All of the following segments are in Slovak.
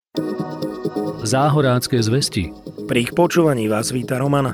Záhorácke zvesti. Pri ich počúvaní vás víta Roman.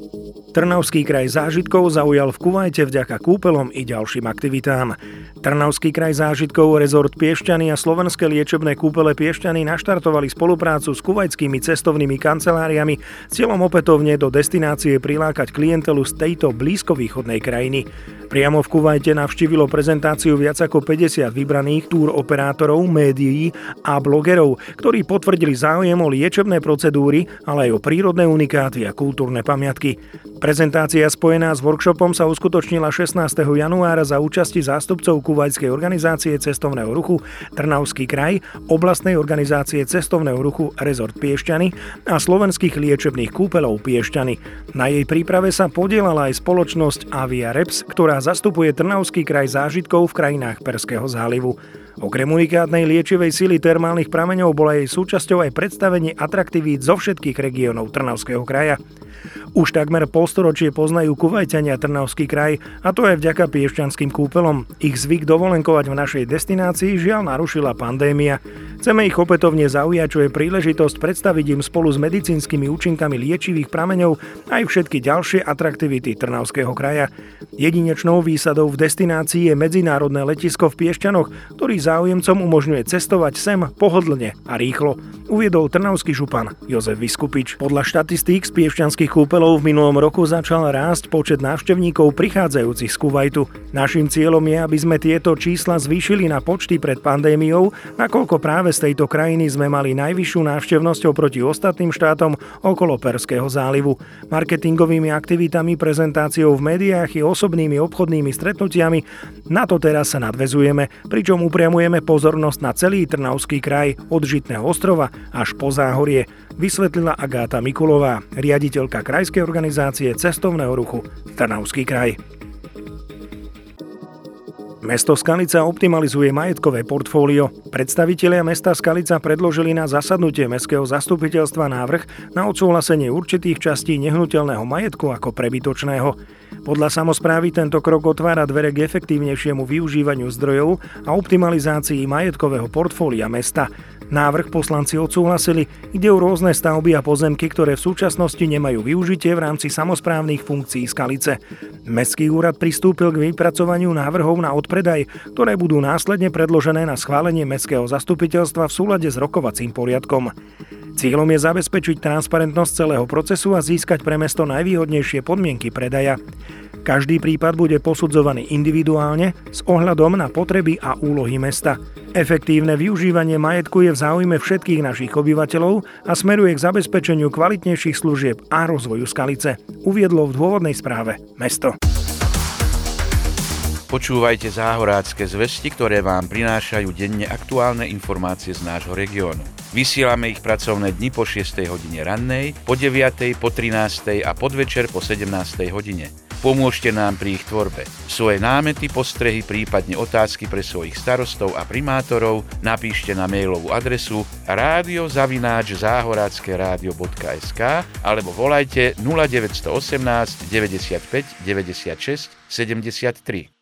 Trnavský kraj zážitkov zaujal v Kuvajte vďaka kúpelom i ďalším aktivitám. Trnavský kraj zážitkov, rezort Piešťany a slovenské liečebné kúpele Piešťany naštartovali spoluprácu s kuvajtskými cestovnými kanceláriami s cieľom opätovne do destinácie prilákať klientelu z tejto blízkovýchodnej krajiny. Priamo v Kuvajte navštívilo prezentáciu viac ako 50 vybraných túr operátorov, médií a blogerov, ktorí potvrdili záujem o liečebné procedúry, ale aj o prírodné unikáty a kultúrne pamiatky. Prezentácia spojená s workshopom sa uskutočnila 16. januára za účasti zástupcov kuvajskej organizácie cestovného ruchu Trnavský kraj, oblastnej organizácie cestovného ruchu Rezort Piešťany a slovenských liečebných kúpeľov Piešťany. Na jej príprave sa podielala aj spoločnosť Avia Reps, ktorá zastupuje Trnavský kraj zážitkov v krajinách Perského zálivu. Okrem unikátnej liečivej sily termálnych prameňov bola jej súčasťou aj predstavenie atraktivít zo všetkých regiónov Trnavského kraja. Už takmer polstoročie poznajú Kuvajťania Trnavský kraj, a to aj vďaka piešťanským kúpelom. Ich zvyk dovolenkovať v našej destinácii žiaľ narušila pandémia. Chceme ich opätovne zaujať, čo je príležitosť predstaviť im spolu s medicínskymi účinkami liečivých prameňov aj všetky ďalšie atraktivity Trnavského kraja. Jedinečnou výsadou v destinácii je medzinárodné letisko v Piešťanoch, ktorý záujemcom umožňuje cestovať sem pohodlne a rýchlo, uviedol trnavský župan Jozef Viskupič. Podľa štatistík z piešťanských kúpeľov v minulom roku začal rásť počet návštevníkov prichádzajúcich z Kuvajtu. Naším cieľom je, aby sme tieto čísla zvýšili na počty pred pandémiou, nakoľko práve z tejto krajiny sme mali najvyššiu návštevnosť oproti ostatným štátom okolo Perského zálivu. Marketingovými aktivitami, prezentáciou v médiách i osobnými obchodnými stretnutiami na to teraz sa nadväzujeme, pričom upriamujeme pozornosť na celý Trnavský kraj od Žitného ostrova až po Záhorie, vysvetlila Agáta Mikulová, riaditeľka krajskej organizácie cestovného ruchu Trnavský kraj. Mesto Skalica optimalizuje majetkové portfólio. Predstavitelia mesta Skalica predložili na zasadnutie mestského zastupiteľstva návrh na odsúhlasenie určitých častí nehnuteľného majetku ako prebytočného. Podľa samosprávy tento krok otvára dvere k efektívnejšiemu využívaniu zdrojov a optimalizácii majetkového portfólia mesta. Návrh poslanci odsúhlasili, ide o rôzne stavby a pozemky, ktoré v súčasnosti nemajú využitie v rámci samosprávnych funkcií Skalice. Mestský úrad pristúpil k vypracovaniu návrhov na odpredaj, ktoré budú následne predložené na schválenie mestského zastupiteľstva v súlade s rokovacím poriadkom. Cieľom je zabezpečiť transparentnosť celého procesu a získať pre mesto najvýhodnejšie podmienky predaja. Každý prípad bude posudzovaný individuálne s ohľadom na potreby a úlohy mesta. Efektívne využívanie majetku je v záujme všetkých našich obyvateľov a smeruje k zabezpečeniu kvalitnejších služieb a rozvoju Skalice, uviedlo v dôvodnej správe mesto. Počúvajte záhorácke zvesti, ktoré vám prinášajú denne aktuálne informácie z nášho regiónu. Vysielame ich pracovné dni po 6. hodine rannej, po 9., po 13. a podvečer po 17. hodine. Pomôžte nám pri ich tvorbe. Svoje námety, postrehy, prípadne otázky pre svojich starostov a primátorov napíšte na mailovú adresu radio@zahorackeradio.sk alebo volajte 0918 95 96 73.